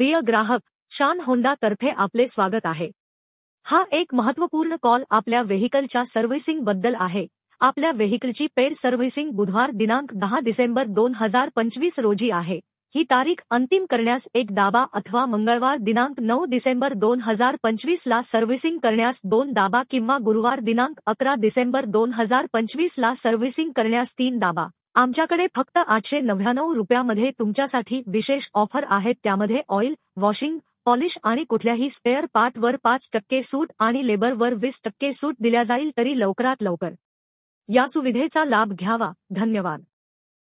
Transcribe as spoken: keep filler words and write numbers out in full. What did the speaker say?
प्रिय ग्राहक, शान होंडा तर्फे आपले स्वागत आहे। हा एक महत्त्वपूर्ण कॉल आपल्या व्हेइकलच्या सर्व्हिसिंग बद्दल आहे। आपल्या व्हेइकलची पेड सर्व्हिसिंग बुधवार दिनांक दहा डिसेंबर दोन हजार पंचवीस रोजी आहे। ही तारीख अंतिम करण्यास एक दाबा अथवा मंगळवार दिनांक नऊ डिसेंबर दोन हजार पंचवीस ला सर्व्हिसिंग करण्यास दोन दाबा किंवा गुरुवार दिनांक अकरा डिसेंबर दोन हजार पंचवीस ला सर्व्हिसिंग करण्यास तीन दाबा। आमच्याकडे फक्त आठशे नव्याण्णव रुपयामध्ये तुमच्यासाठी विशेष ऑफर आहेत, त्यामध्ये ऑइल, वॉशिंग, पॉलिश आणि कुठल्याही स्पेअर पार्टवर पाच टक्के सूट आणि लेबरवर वीस टक्के सूट दिल्या जाईल, तरी लवकरात लवकर या सुविधेचा लाभ घ्यावा। धन्यवाद।